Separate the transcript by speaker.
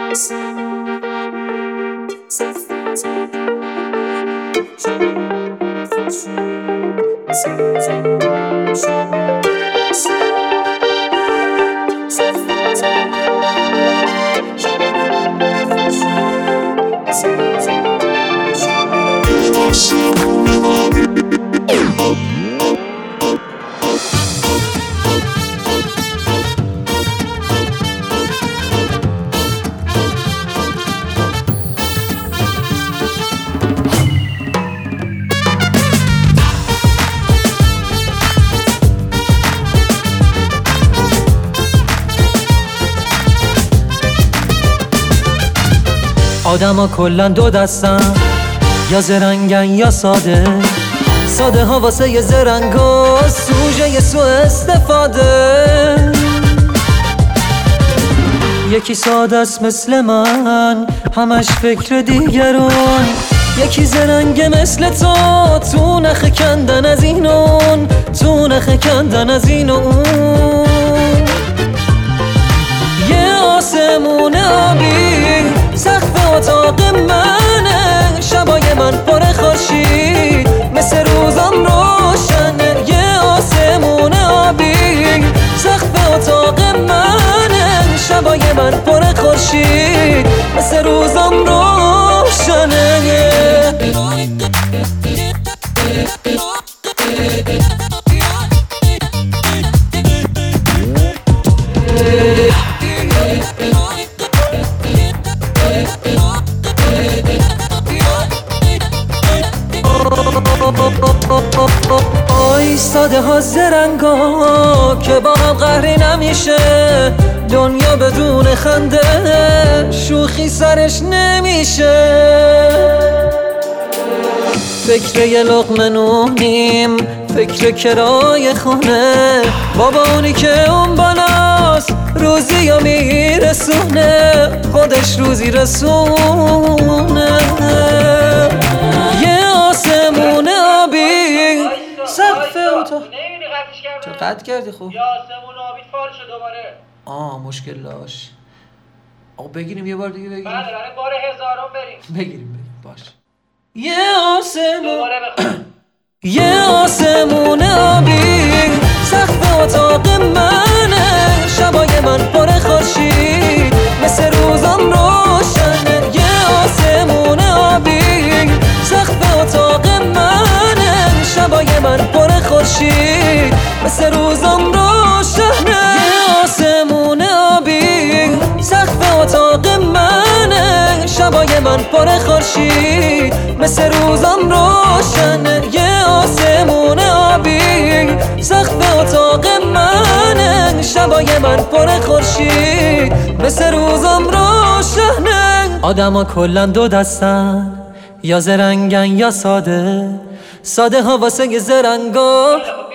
Speaker 1: آدما کلن دو دستن، یا زرنگن یا ساده. ساده ها واسه یه زرنگا سوژه یه سو استفاده. یکی ساده است مثل من، همش فکر دیگران. یکی زرنگه مثل تو نخ کندن از این اون، تو نخ کندن از این اون. یه آسمون آبی سقف اتاق منه، شبای من پر خورشید مثل روزم روشنه. یه آسمون آبی سقف اتاق منه، شبای من پر خورشید مثل روزم روشنه. آی ساده ها زرنگا که با هم قهری نمیشه. دنیا بدون خنده شوخی سرش نمیشه. فکر یه لقمه نونیم، فکر کرای خونه. بابا اونی که اون بالاست روزی یا میرسونه، خودش روزی رسونه. یه آسمون آبی سقف اتاق. چه قطع کردی؟ خوب
Speaker 2: یه آسمون آبی فال شد دوباره.
Speaker 1: مشکل داشت. آقا بگیریم یه بار دیگه بگیریم.
Speaker 2: بله بار هزارم بریم.
Speaker 1: بگیریم باش. یه آسمون یه آسمون آبی سقف اتاق منه، شبای من پر خورشید مثل روزم روشنه. یه آسمون آبی سقف اتاق منه، شبای من پر خورشید مثل روزم روشنه. یه آسمون آبی سقف اتاق منه، شبای من پر خورشید مثل روزم روشنه. یه آسمون آبی سقف اتاق منه، شبای من پر خورشید مثل روزم روشنه. آدما کلن دو دستن، یا زرنگن یا ساده. ساده ها واسه یه زرنگا